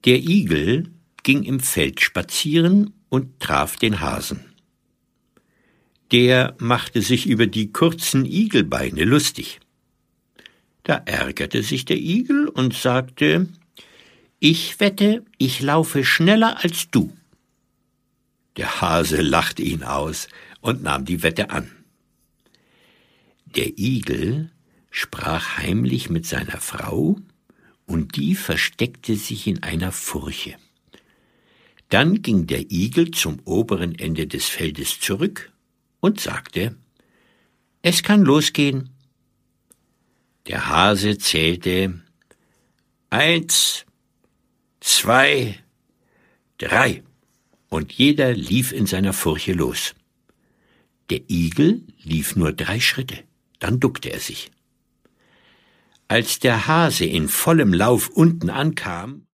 Der Igel ging im Feld spazieren und traf den Hasen. Der machte sich über die kurzen Igelbeine lustig. Da ärgerte sich der Igel und sagte: »Ich wette, ich laufe schneller als du.« Der Hase lachte ihn aus und nahm die Wette an. Der Igel sprach heimlich mit seiner Frau, und die versteckte sich in einer Furche. Dann ging der Igel zum oberen Ende des Feldes zurück und sagte: »Es kann losgehen.« Der Hase zählte: 1, 2, 3, und jeder lief in seiner Furche los. Der Igel lief nur 3 Schritte, dann duckte er sich. Als der Hase in vollem Lauf unten ankam,